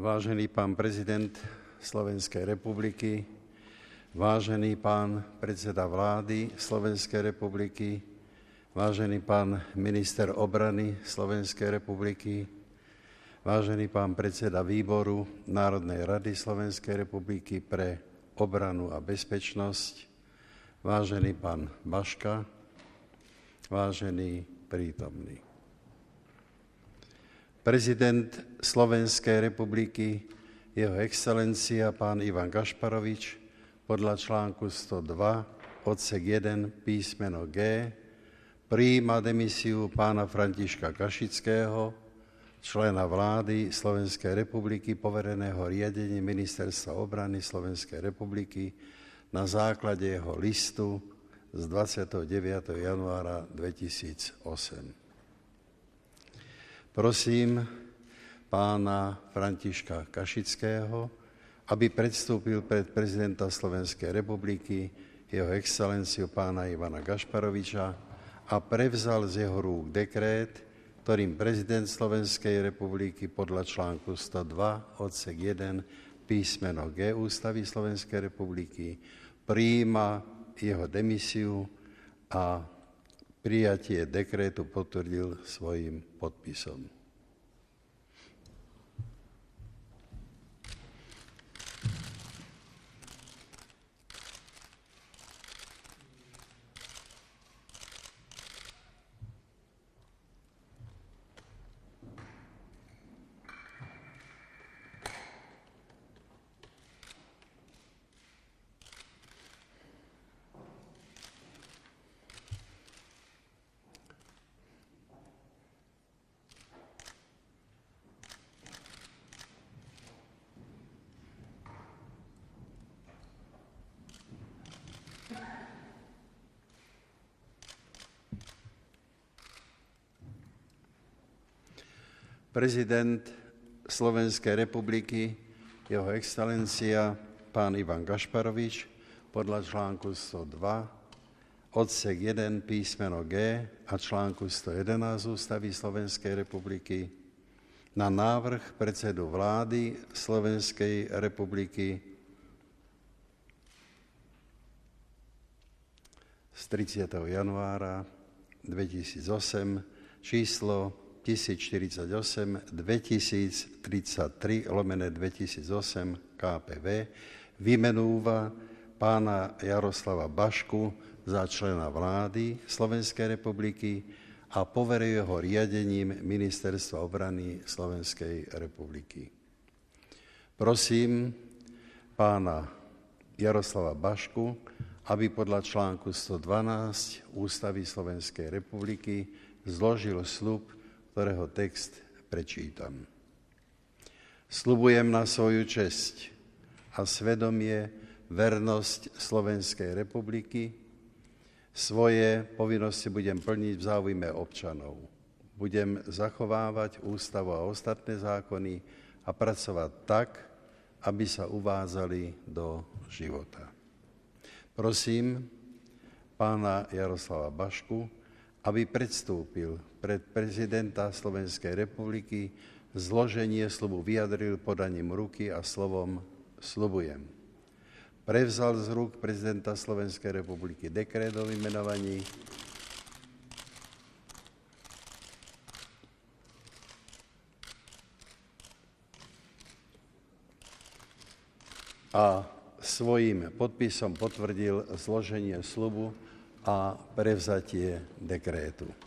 Vážený pán prezident Slovenskej republiky, vážený pán predseda vlády Slovenskej republiky, vážený pán minister obrany Slovenskej republiky, vážený pán predseda výboru Národnej rady Slovenskej republiky pre obranu a bezpečnosť, vážený pán Baška, vážený prítomný. Prezident Slovenskej republiky, jeho excelencia pán Ivan Gašparovič, podľa článku 102, odsek 1, písmeno G, prijíma demisiu pána Františka Kašického, člena vlády Slovenskej republiky, povereného riadením Ministerstva obrany Slovenskej republiky na základe jeho listu z 29. januára 2008. Prosím pána Františka Kašického, aby predstúpil pred prezidenta Slovenskej republiky, jeho excelenciu pána Ivana Gašparoviča a prevzal z jeho rúk dekrét, ktorým prezident Slovenskej republiky podľa článku 102 odsek 1 písmeno G Ústavy Slovenskej republiky prijíma jeho demisiu a prijatie dekrétu potvrdil svojím podpisom. Prezident Slovenskej republiky, jeho excelencia, pán Ivan Gašparovič, podľa článku 102, odsek 1, písmeno G a článku 111 Ústavy Slovenskej republiky, na návrh predsedu vlády Slovenskej republiky z 30. januára 2008, číslo 1048 2033 /2008 KPV vymenúva pána Jaroslava Bašku za člena vlády Slovenskej republiky a poveruje ho riadením Ministerstva obrany Slovenskej republiky. Prosím pána Jaroslava Bašku, aby podľa článku 112 Ústavy Slovenskej republiky zložil sľub, ktorého text prečítam. Sľubujem na svoju česť a svedomie vernosť Slovenskej republiky. Svoje povinnosti budem plniť v záujme občanov. Budem zachovávať ústavu a ostatné zákony a pracovať tak, aby sa uvádzali do života. Prosím pána Jaroslava Bašku, aby predstúpil pred prezidenta Slovenskej republiky, zloženie sľubu vyjadril podaním ruky a slovom sľubujem. Prevzal z rúk prezidenta Slovenskej republiky dekrét o vymenovaní a svojím podpisom potvrdil zloženie sľubu a prevzatie dekrétu.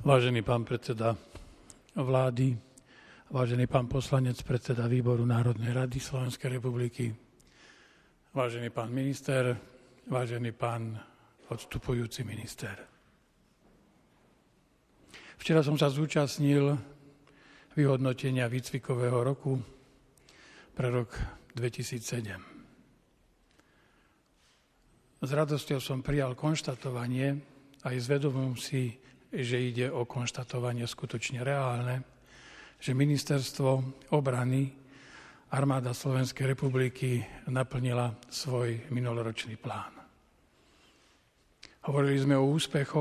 Vážený pán predseda vlády, vážený pán poslanec, predseda Výboru Národnej rady Slovenskej republiky, vážený pán minister, vážený pán odstupujúci minister. Včera som sa zúčastnil vyhodnotenia výcvikového roku pre rok 2007. S radosťou som prijal konštatovanie, aj s vedomím si, že ide o konštatovanie skutočne reálne, že Ministerstvo obrany, Armáda Slovenskej republiky naplnila svoj minuloročný plán. Hovorili sme o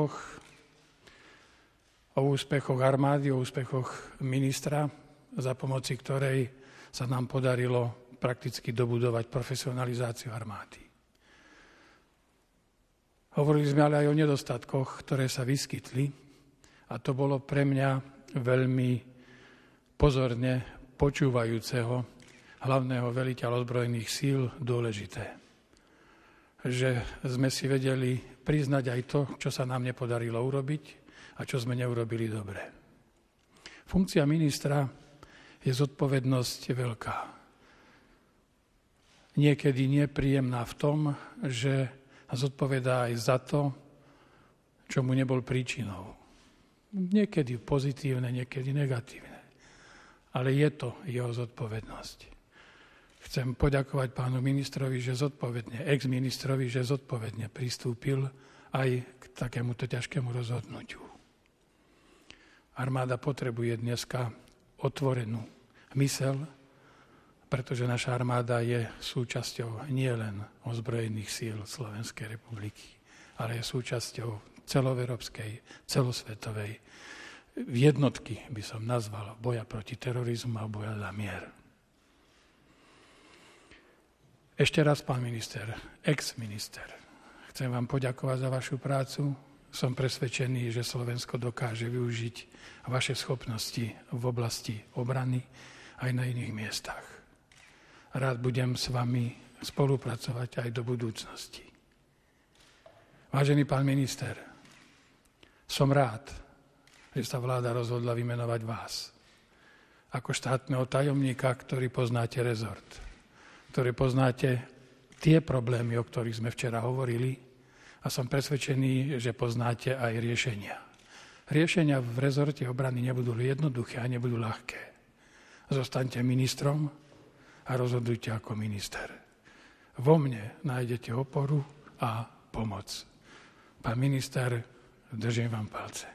úspechoch armády, o úspechoch ministra, za pomoci ktorej sa nám podarilo prakticky dobudovať profesionalizáciu armády. Hovorili sme ale aj o nedostatkoch, ktoré sa vyskytli, a to bolo pre mňa veľmi pozorne počúvajúceho hlavného veliteľa ozbrojených síl dôležité. Že sme si vedeli priznať aj to, čo sa nám nepodarilo urobiť a čo sme neurobili dobre. Funkcia ministra je zodpovednosť veľká. Niekedy nepríjemná v tom, že zodpovedá aj za to, čo mu nebol príčinou. Niekedy pozitívne, niekedy negatívne. Ale je to jeho zodpovednosť. Chcem poďakovať pánu ministrovi, ex-ministrovi, že zodpovedne pristúpil aj k takémuto ťažkému rozhodnutiu. Armáda potrebuje dneska otvorenú myseľ, pretože naša armáda je súčasťou nielen ozbrojených síl Slovenskej republiky, ale je súčasťou celoeurópskej, celosvetovej jednotky, by som nazval, boja proti terorizmu a boja za mier. Ešte raz, pán minister, ex-minister, chcem vám poďakovať za vašu prácu. Som presvedčený, že Slovensko dokáže využiť vaše schopnosti v oblasti obrany aj na iných miestach. Rád budem s vami spolupracovať aj do budúcnosti. Vážený pán minister, som rád, že sa vláda rozhodla vymenovať vás ako štátneho tajomníka, ktorý poznáte rezort, ktorý poznáte tie problémy, o ktorých sme včera hovorili, a som presvedčený, že poznáte aj riešenia. Riešenia v rezorte obrany nebudú jednoduché a nebudú ľahké. Zostaňte ministrom a rozhodujte ako minister. Vo mne nájdete oporu a pomoc. Pán minister, držím vám palce.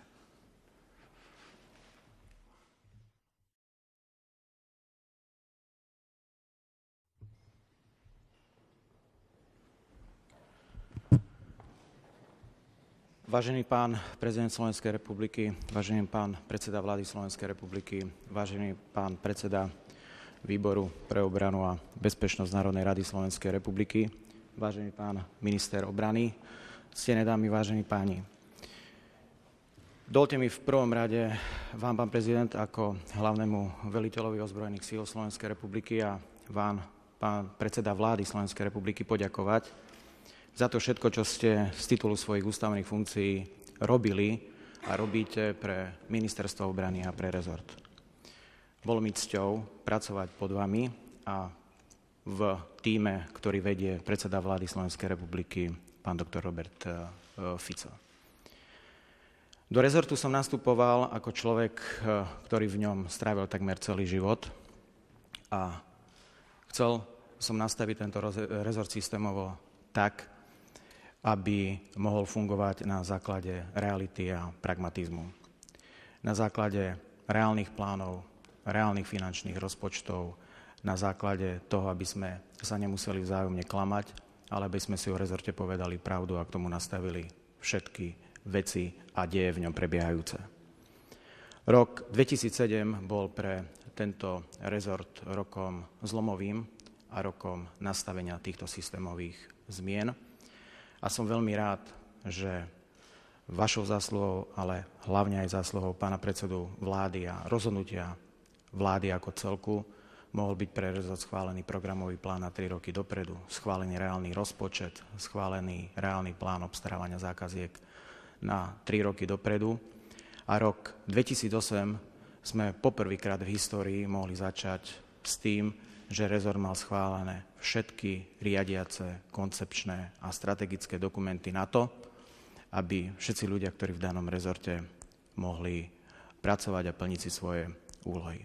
Vážený pán prezident Slovenskej republiky, vážený pán predseda vlády Slovenskej republiky, vážený pán predseda Výboru pre obranu a bezpečnosť Národnej rady Slovenskej republiky, vážený pán minister obrany, ctené dámy, vážení páni. Dovoľte mi v prvom rade vám, pán prezident, ako hlavnému veliteľovi ozbrojených síl Slovenskej republiky a vám, pán predseda vlády Slovenskej republiky, poďakovať za to všetko, čo ste z titulu svojich ústavných funkcií robili a robíte pre Ministerstvo obrany a pre rezort. Bolo mi cťou pracovať pod vami a v tíme, ktorý vedie predseda vlády Slovenskej republiky, pán doktor Robert Fico. Do rezortu som nastupoval ako človek, ktorý v ňom strávil takmer celý život a chcel som nastaviť tento rezort systémovo tak, aby mohol fungovať na základe reality a pragmatizmu. Na základe reálnych plánov, reálnych finančných rozpočtov, na základe toho, aby sme sa nemuseli vzájomne klamať, ale aby sme si o rezorte povedali pravdu a k tomu nastavili všetky veci a deje v ňom prebiehajúce. Rok 2007 bol pre tento rezort rokom zlomovým a rokom nastavenia týchto systémových zmien. A som veľmi rád, že vašou zásluhou, ale hlavne aj zásluhou pána predsedu vlády a rozhodnutia vlády ako celku mohol byť pre rezort schválený programový plán na 3 roky dopredu, schválený reálny rozpočet, schválený reálny plán obstarávania zákaziek na 3 roky dopredu. A a rok 2008 sme poprvýkrát v histórii mohli začať s tým, že rezort mal schválené všetky riadiace, koncepčné a strategické dokumenty na to, aby všetci ľudia, ktorí v danom rezorte mohli pracovať a plniť si svoje úlohy.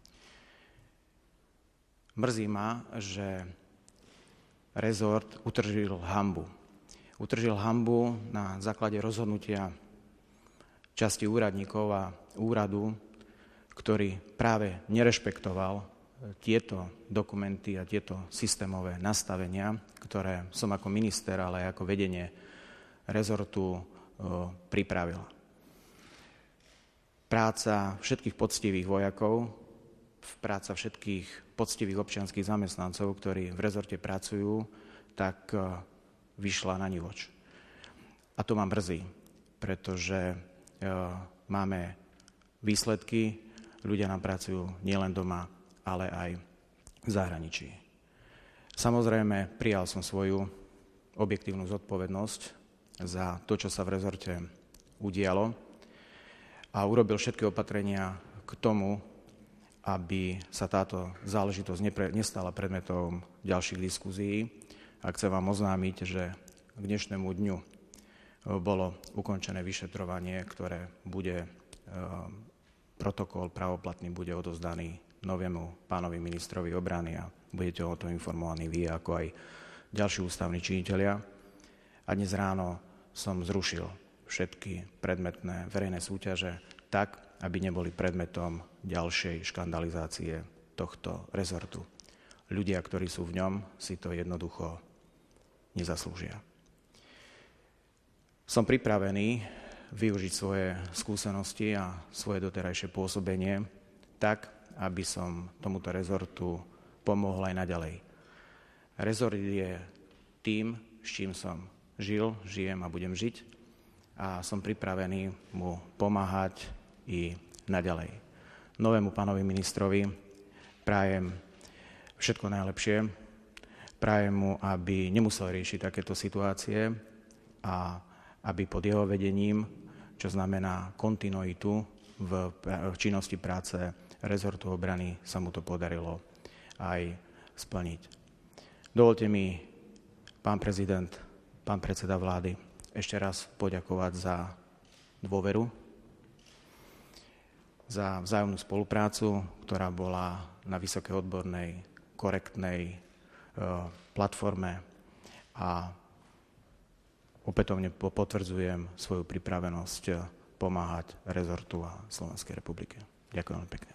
Mrzí ma, že rezort utržil hanbu. Utržil hanbu na základe rozhodnutia časti úradníkov a úradu, ktorý práve nerešpektoval tieto dokumenty a tieto systémové nastavenia, ktoré som ako minister, ale aj ako vedenie rezortu pripravil. Práca všetkých poctivých vojakov, práca všetkých poctivých občianskych zamestnancov, ktorí v rezorte pracujú, tak vyšla na nivoč. A to ma mrzí, pretože máme výsledky, ľudia nám pracujú nielen doma, ale aj v zahraničí. Samozrejme, prijal som svoju objektívnu zodpovednosť za to, čo sa v rezorte udialo a urobil všetky opatrenia k tomu, aby sa táto záležitosť nestala predmetom ďalších diskuzií. A chcem vám oznámiť, že k dnešnému dňu bolo ukončené vyšetrovanie, ktoré bude protokol pravoplatný bude odovzdaný novému pánovi ministrovi obrany a budete o tom informovaní vy, ako aj ďalší ústavní činitelia. A dnes ráno som zrušil všetky predmetné verejné súťaže tak, aby neboli predmetom ďalšej škandalizácie tohto rezortu. Ľudia, ktorí sú v ňom, si to jednoducho nezaslúžia. Som pripravený využiť svoje skúsenosti a svoje doterajšie pôsobenie tak, aby som tomuto rezortu pomohol aj naďalej. Rezort je tým, s čím som žil, žijem a budem žiť a som pripravený mu pomáhať i naďalej. Novému pánovi ministrovi prajem všetko najlepšie, prajem mu, aby nemusel riešiť takéto situácie a aby pod jeho vedením, čo znamená kontinuitu v činnosti práce rezortu obrany, sa mu to podarilo aj splniť. Dovolte mi, pán prezident, pán predseda vlády, ešte raz poďakovať za dôveru, za vzájomnú spoluprácu, ktorá bola na vysokej odbornej, korektnej platforme a opätovne potvrdzujem svoju pripravenosť pomáhať rezortu a Slovenskej republike. Ďakujem veľmi pekne.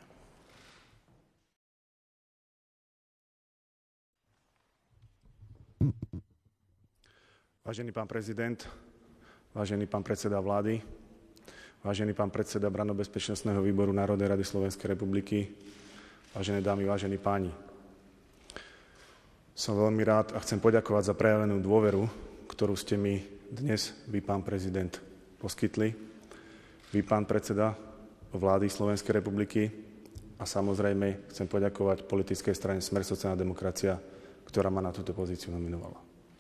Vážený pán prezident, vážený pán predseda vlády, vážený pán predseda Branno-bezpečnostného výboru Národnej rady Slovenskej republiky, vážené dámy, vážení páni. Som veľmi rád a chcem poďakovať za prejavenú dôveru, ktorú ste mi dnes vy, pán prezident, poskytli. Vy, pán predseda vlády Slovenskej republiky a samozrejme chcem poďakovať politickej strane Smer sociálna demokracia, ktorá ma na túto pozíciu nominovala.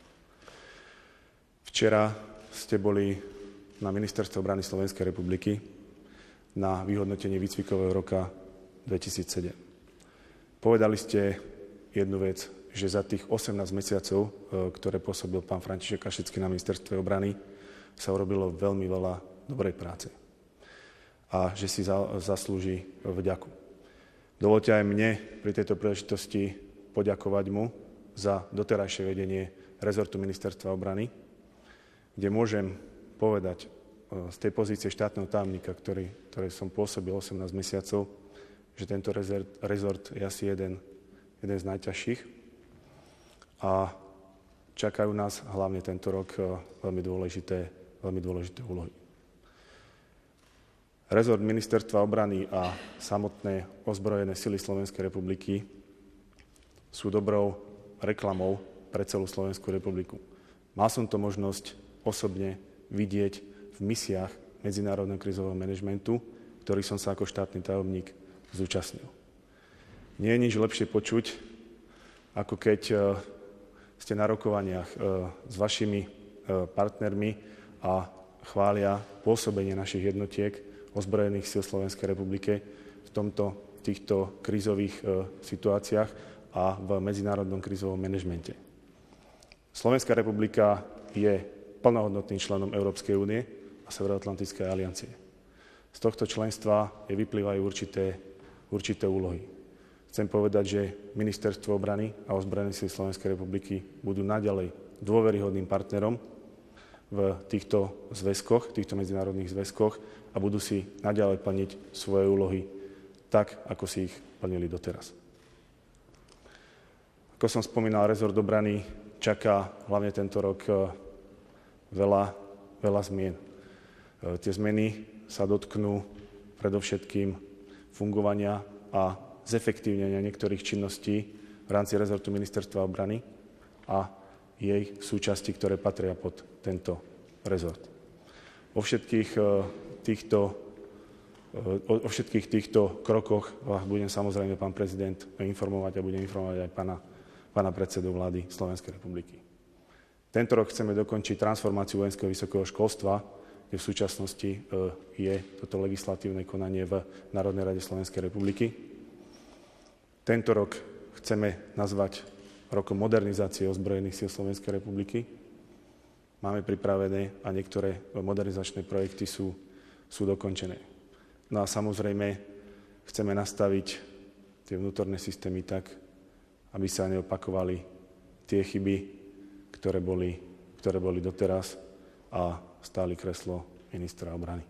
Včera ste boli na Ministerstve obrany Slovenskej republiky na vyhodnotenie výcvikového roka 2007. Povedali ste jednu vec, že za tých 18 mesiacov, ktoré pôsobil pán František Kašický na Ministerstve obrany, sa urobilo veľmi veľa dobrej práce a že si zaslúži vďaku. Dovoľte aj mne pri tejto príležitosti poďakovať mu za doterajšie vedenie rezortu Ministerstva obrany, kde môžem povedať z tej pozície štátneho tajomníka, ktorý som pôsobil 18 mesiacov, že tento rezort je asi jeden z najťažších a čakajú nás hlavne tento rok veľmi dôležité úlohy. Rezort Ministerstva obrany a samotné ozbrojené sily Slovenskej republiky sú dobrou reklamou pre celú Slovenskú republiku. Mal som to možnosť osobne vidieť v misiách medzinárodného krízového manažmentu, ktorých som sa ako štátny tajomník zúčastnil. Nie je nič lepšie počuť, ako keď ste na rokovaniach s vašimi partnermi a chvália pôsobenie našich jednotiek, ozbrojených síl Slovenskej republike v týchto krízových situáciách a v medzinárodnom krízovom manažmente. Slovenská republika je plnohodnotným členom Európskej únie a Severoatlantickej aliancie. Z tohto členstva vyplývajú určité úlohy. Chcem povedať, že Ministerstvo obrany a ozbrojené síly Slovenskej republiky budú naďalej dôveryhodným partnerom v týchto zväzkoch, týchto medzinárodných zväzkoch a budú si naďalej plniť svoje úlohy tak, ako si ich plnili doteraz. Ako som spomínal, rezort obrany čaká hlavne tento rok veľa zmien. Tie zmeny sa dotknú predovšetkým fungovania a zefektívnenia niektorých činností v rámci rezortu Ministerstva obrany a jej súčasti, ktoré patria pod tento rezort. O všetkých týchto krokoch vás budem samozrejme, pán prezident, informovať a budem informovať aj pána predsedu vlády Slovenskej republiky. Tento rok chceme dokončiť transformáciu vojenského vysokého školstva, kde v súčasnosti je toto legislatívne konanie v Národnej rade Slovenskej republiky. Tento rok chceme nazvať rokom modernizácie ozbrojených síl Slovenskej republiky. Máme pripravené a niektoré modernizačné projekty sú dokončené. No a samozrejme chceme nastaviť tie vnútorné systémy tak, aby sa neopakovali tie chyby, ktoré boli doteraz a stáli kreslo ministra obrany.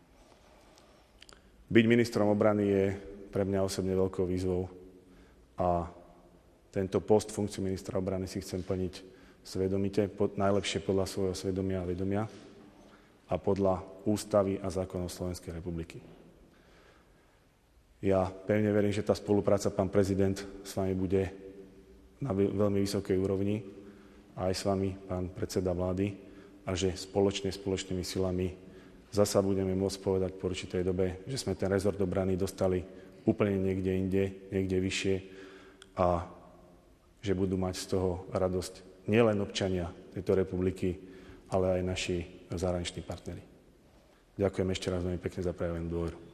Byť ministrom obrany je pre mňa osobne veľkou výzvou a tento post, funkciu ministra obrany si chcem plniť svedomite, najlepšie podľa svojho svedomia a vedomia a podľa ústavy a zákonov Slovenskej republiky. Ja pevne verím, že tá spolupráca, pán prezident, s vami bude na veľmi vysokej úrovni a aj s vami, pán predseda vlády, a že spoločnými silami zasa budeme môcť povedať po určitej dobe, že sme ten rezort obrany dostali úplne niekde inde, niekde vyššie a že budú mať z toho radosť nielen občania tejto republiky, ale aj naši zahraniční partneri. Ďakujem ešte raz veľmi pekne za prejavenú dôveru.